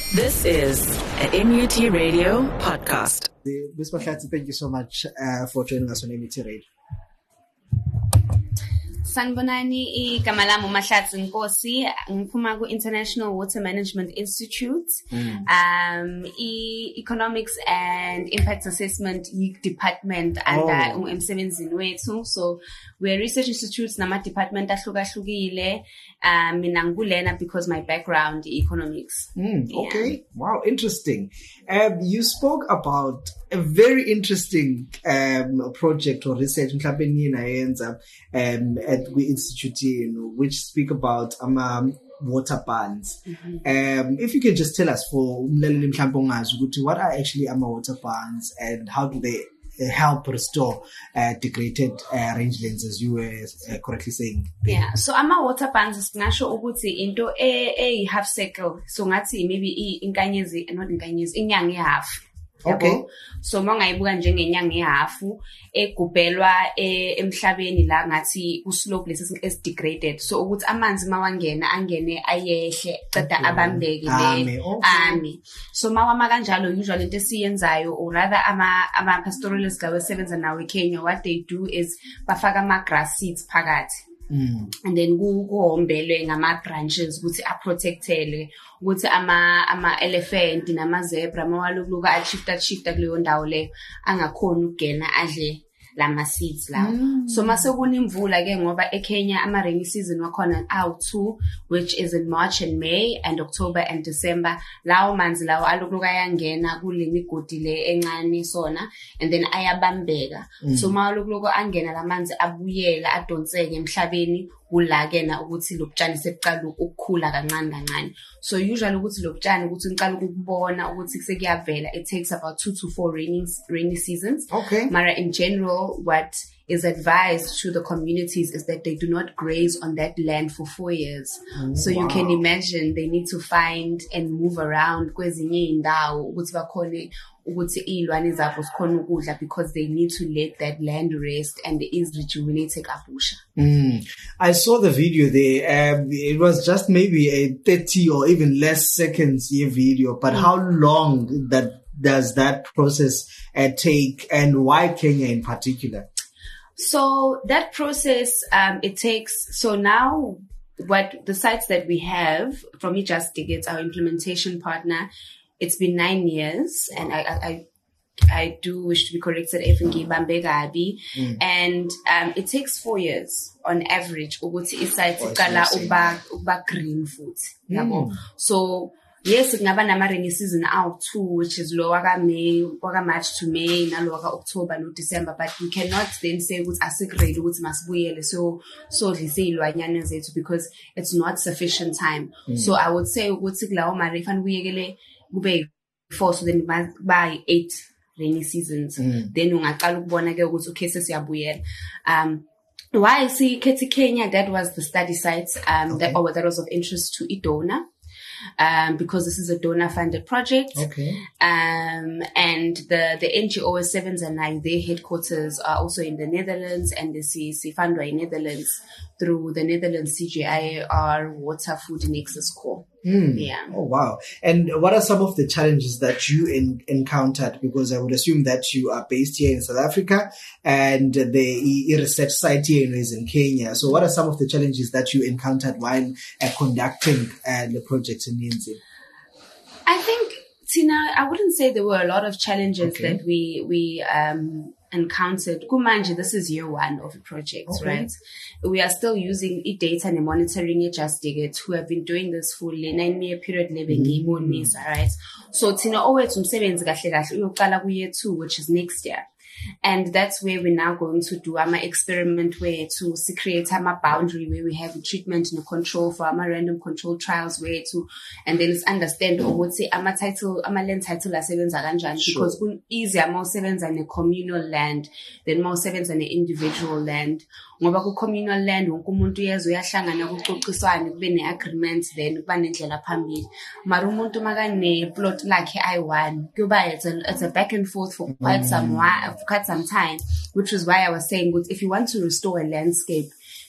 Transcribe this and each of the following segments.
This is a MUT Radio podcast. Ms. Mahlatsi, thank you so much for joining us on MUT Radio. Sanibonani, igama lami uMahlatsi Nkosi, ngiphuma ku-International Water Management Institute. Economics and Impact Assessment department under emsebenzini wethu. So we're a research institute nama department ahlukahlukile. Mina ngulena because my background is economics. Okay, wow, interesting. You spoke about a very interesting project or research at the institute, which speak about water bans. If you can just tell us for what are actually water bans and how do they help restore degraded rangelands, as you were correctly saying? Yeah, so water bans is ngasho ukuthi into a half circle, so ngathi maybe inkanyezi, not inkanyezi, inyanga half. Okay. So mangayibuka njengenyanga ihafu egubhelwa emhlabeni la ngathi ku slope lesi is degraded, so ukuthi amanzi mawangena angene ayehle qeda abambeke le so mawama kanjalo usually into esiyenzayo or rather ama pastoralists la wesebenza nawe eKenya, what they do is bafaka ama grass seeds phakathi. And then kuhombelwe ngama branches ukuthi aprotectele ukuthi ama elephant nama zebra mawaluluka ashifta kuleyo ndawo le angakhona ukugena adle lama seeds lawo. So mase kunimvula ke ngoba eKenya ama rainy season wakhona awu2, which is in March and May and October and December. Lawo manzi lawo aluluka yangena kulemigodi le encane sona and then ayabambeka. So mawaluluka angena lamanzi abuyela adonseke emhlabeni kulakena ukuthi lokutshani seqala ukukhula kancane. So usually ukuthi lokutshani ukuthi ngiqala ukubona ukuthi sekuyavela, it takes about 2 to 4 rainy seasons. Okay. Mara in general, what is advised to the communities is that they do not graze on that land for 4 years. So you can imagine they need to find and move around kwezinye indawo ukuthi bakhone ukuthi ilwane zabo sikhona ukudla, because they need to let that land rest and it is rejuvenating kabusha. I saw the video there. It was just maybe a 30 or even less seconds video, but how long does that process take, and why Kenya in particular? So that process, it takes, so now what the sites that we have from eJust Dig, our implementation partner, it's been 9 years, and I do wish to be corrected if Bambega and it takes 4 years on average ukuthi isites iqala uba green futhi yabo. So yes, kungaba nama rainy season awu2, which is lower ka March to May nalowa ka October no December, but we cannot then say ukuthi asigrade ukuthi masibuyele so dlise ilwanyana zethu, because it's not sufficient time. So I would say ukuthi kulawo mara ifana ubuyekele kube 4, so then by 8 rainy seasons, then ungaqala ukubona ke ukuthi okay sesiyabuyela. Why see Kenya, that was the study site that was of interest to iDonor, because this is a donor funded project. And the NGO Sevens and I, their headquarters are also in the Netherlands, and the CEC funded in Netherlands through the Netherlands CGIAR Water Food Nexus Core. Yeah. Oh, wow. And what are some of the challenges that you encountered? Because I would assume that you are based here in South Africa and the research site here is in Kenya. So what are some of the challenges that you encountered while conducting the project in NZ? I think, Tina, I wouldn't say there were a lot of challenges that we encountered. Kumanje, this is year 1 of the project, right? We are still using data and monitoring eJust Dig, who have been doing this for 9-year period living in right? So Tina always umsebenzi kahle kahle uyoqala ku year 2, which is next year. And that's where we're now going to do our experiment where to create our boundary where we have a treatment and a control for our random control trials where to, and then it's understand or would say ama land title asebenza kanjani, because easier more sevens in a communal land than more sevens in an individual land. Ngoba ku communal land wonke umuntu yezwe uyahlangana kuxoxiswane kube ne-agreement then kuba nendlela phambili. Mara umuntu makane plot lakhe I1 kuba it's a back and forth for quite some time, which is why I was saying if you want to restore a landscape,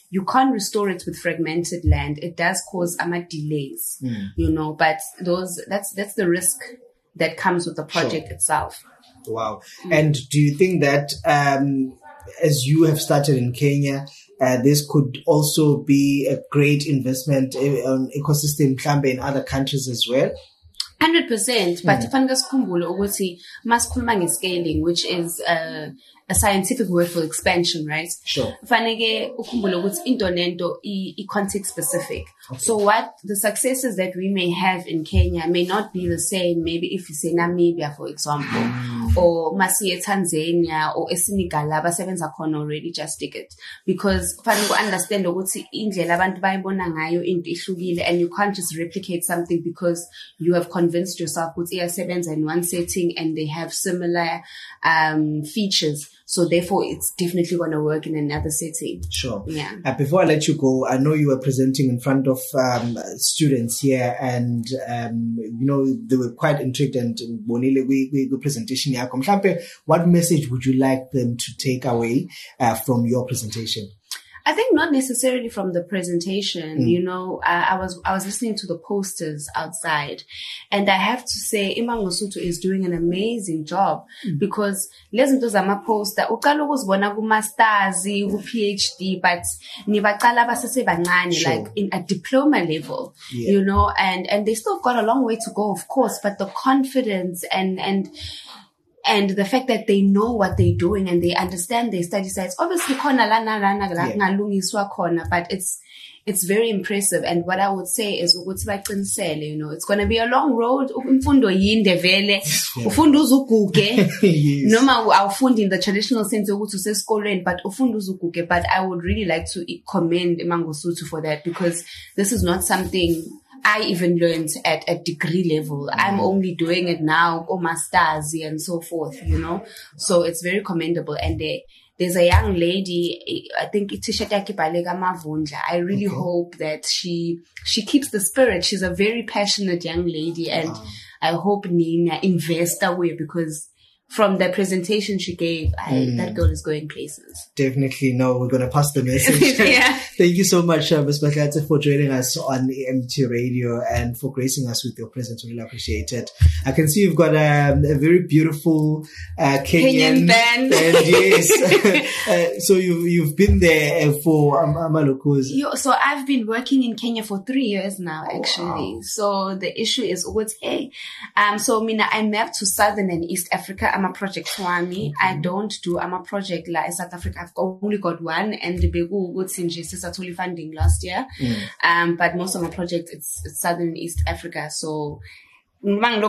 you can't restore it with fragmented land. It does cause delays, you know, but that's the risk that comes with the project itself. Wow. And do you think that, as you have started in Kenya, this could also be a great investment on ecosystem in other countries as well? 100%, but fanele sikhumbule ukuthi masikhuluma nge-scaling, which is a scientific word for expansion, right? Sure. Fanele ukhumbule ukuthi into nento i-context specific. Okay. So what the successes that we may have in Kenya may not be the same, maybe if you say Namibia, for example, or Masiye Tanzania, or Senegal, abasebenza khona already just take it. Because fanele understand ukuthi indlela abantu bayibona ngayo into ihlukile, and you can't just replicate something because you have convinced yourself ukuthi iyasebenza in one setting and they have similar features. So therefore, it's definitely going to work in another setting. Sure. Yeah. Before I let you go, I know you were presenting in front of students here, and you know they were quite intrigued. And Bonile, we presentation here. What message would you like them to take away from your presentation? I think not necessarily from the presentation, you know, I was listening to the posters outside, and I have to say Imangosuthu is doing an amazing job because lezinto zama poster uqala ukuzibona ku masters ku PhD, but nibaqala basese bancane, like in a diploma level, you know, and they still got a long way to go, of course, but the confidence and the fact that they know what they're doing and they understand their study sites. Obviously, but it's very impressive. And what I would say is, you know, it's going to be a long road. Noma awufundi in the traditional sense ukuthi usesikolweni, but ufundi uzuguge. But I would really like to commend Imangosuthu for that, because this is not something I even learned at a degree level. I'm only doing it now, or masters and so forth, you know. So it's very commendable. And there's a young lady, I think Itishata Balega Mavundla. I really hope that she keeps the spirit. She's a very passionate young lady, and I hope Nina invests away, because from the presentation she gave, that girl is going places. Definitely. No, we're going to pass the message. Yeah. Thank you so much, Ms. Makate, for joining us on AMT Radio and for gracing us with your presence. We really appreciate it. I can see you've got a very beautiful Kenyan band. Yes. So you've been there for Amalokos. So I've been working in Kenya for 3 years now, actually. Wow. So the issue is what's so Mina, I mapped to Southern and East Africa. I'm a project Swami. I don't do, I'm a project like in South Africa. I've only got one, and the Begu Woods in Jesus totally funding last year. But most of my projects, it's Southern and East Africa. So, nice.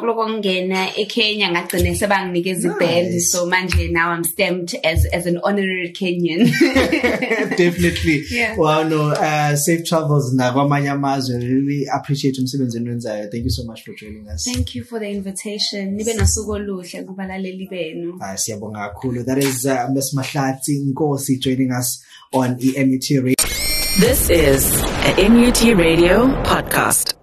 So manje now I'm stamped as an honorary Kenyan. Definitely. Yeah. Well, no, safe travels. Really appreciate you. Thank you so much for joining us. Thank you for the invitation. That is Ms. Mahlatsi Nkosi joining us on EMUT Radio. This is a MUT Radio podcast.